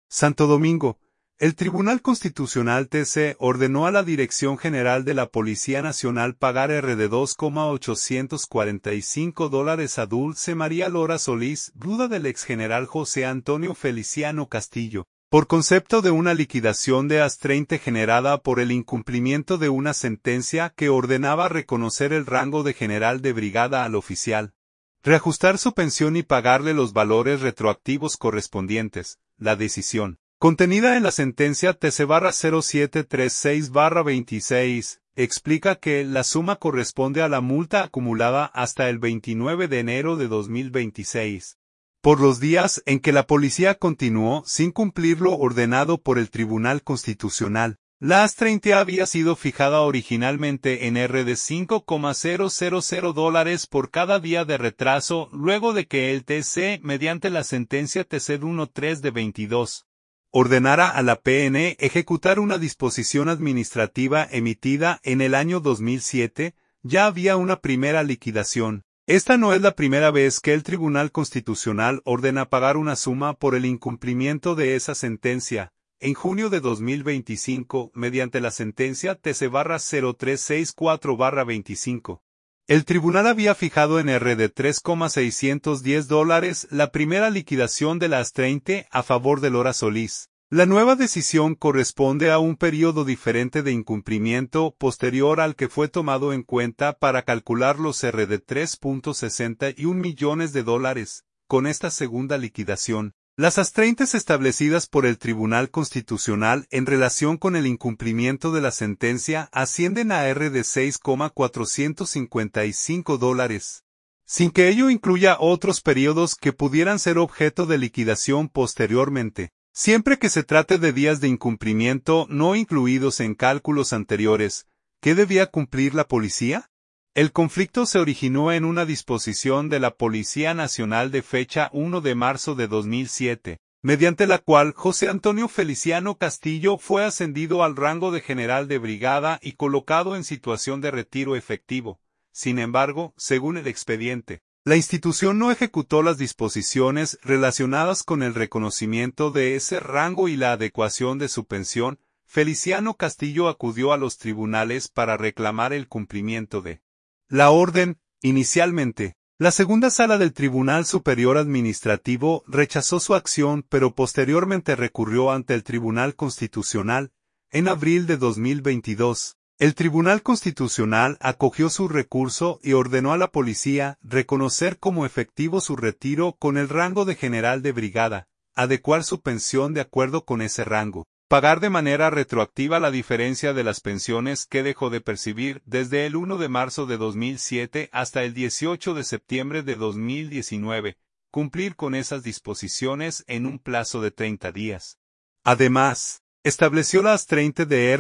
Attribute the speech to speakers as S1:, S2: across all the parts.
S1: Santo Domingo. El Tribunal Constitucional TC ordenó a la Dirección General de la Policía Nacional pagar de $2,845 a Dulce María Lora Solís, viuda del exgeneral José Antonio Feliciano Castillo, por concepto de una liquidación de AS-30 generada por el incumplimiento de una sentencia que ordenaba reconocer el rango de general de brigada al oficial, reajustar su pensión y pagarle los valores retroactivos correspondientes. La decisión, contenida en la sentencia TC-0736-26, explica que la suma corresponde a la multa acumulada hasta el 29 de enero de 2026, por los días en que la policía continuó sin cumplir lo ordenado por el Tribunal Constitucional. La AS-30 había sido fijada originalmente en de $5,000 por cada día de retraso luego de que el TC, mediante la sentencia TC-13 de 22, ordenara a la PN ejecutar una disposición administrativa emitida en el año 2007, ya había una primera liquidación. Esta no es la primera vez que el Tribunal Constitucional ordena pagar una suma por el incumplimiento de esa sentencia. En junio de 2025, mediante la sentencia TC-0364-25, el tribunal había fijado en de $3,610 la primera liquidación de las AS-30 a favor de Lora Solís. La nueva decisión corresponde a un periodo diferente de incumplimiento posterior al que fue tomado en cuenta para calcular los de $3,61 millones. Con esta segunda liquidación, las AS-30 establecidas por el Tribunal Constitucional en relación con el incumplimiento de la sentencia ascienden a de $6,455, sin que ello incluya otros periodos que pudieran ser objeto de liquidación posteriormente, siempre que se trate de días de incumplimiento no incluidos en cálculos anteriores. ¿Qué debía cumplir la policía? El conflicto se originó en una disposición de la Policía Nacional de fecha 1 de marzo de 2007, mediante la cual José Antonio Feliciano Castillo fue ascendido al rango de general de brigada y colocado en situación de retiro efectivo. Sin embargo, según el expediente, la institución no ejecutó las disposiciones relacionadas con el reconocimiento de ese rango y la adecuación de su pensión. Feliciano Castillo acudió a los tribunales para reclamar el cumplimiento de la orden. Inicialmente, la segunda sala del Tribunal Superior Administrativo rechazó su acción, pero posteriormente recurrió ante el Tribunal Constitucional. En abril de 2022, el Tribunal Constitucional acogió su recurso y ordenó a la policía reconocer como efectivo su retiro con el rango de general de brigada, adecuar su pensión de acuerdo con ese rango, pagar de manera retroactiva la diferencia de las pensiones que dejó de percibir desde el 1 de marzo de 2007 hasta el 18 de septiembre de 2019, cumplir con esas disposiciones en un plazo de 30 días. Además, estableció las AS-30 de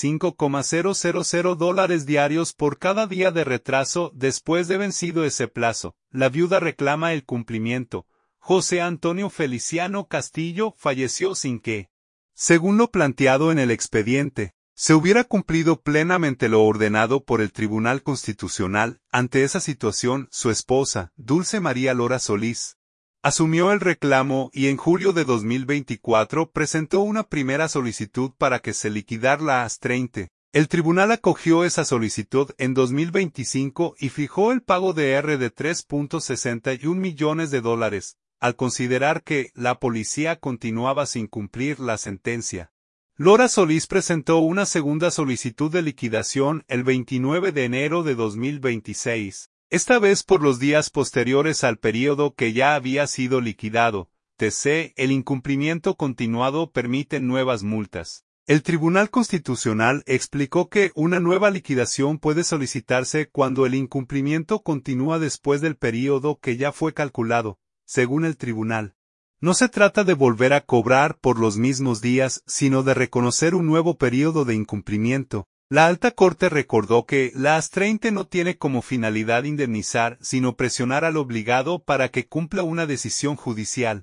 S1: $5,000 diarios por cada día de retraso después de vencido ese plazo. La viuda reclama el cumplimiento. José Antonio Feliciano Castillo falleció sin que, según lo planteado en el expediente, se hubiera cumplido plenamente lo ordenado por el Tribunal Constitucional. Ante esa situación, su esposa, Dulce María Lora Solís, asumió el reclamo y en julio de 2024 presentó una primera solicitud para que se liquidara la AS-30. El tribunal acogió esa solicitud en 2025 y fijó el pago de $3,61 millones, al considerar que la policía continuaba sin cumplir la sentencia. Lora Solís presentó una segunda solicitud de liquidación el 29 de enero de 2026, esta vez por los días posteriores al período que ya había sido liquidado. TC, el incumplimiento continuado permite nuevas multas. El Tribunal Constitucional explicó que una nueva liquidación puede solicitarse cuando el incumplimiento continúa después del período que ya fue calculado. Según el tribunal, no se trata de volver a cobrar por los mismos días, sino de reconocer un nuevo período de incumplimiento. La Alta Corte recordó que la AS-30 no tiene como finalidad indemnizar, sino presionar al obligado para que cumpla una decisión judicial.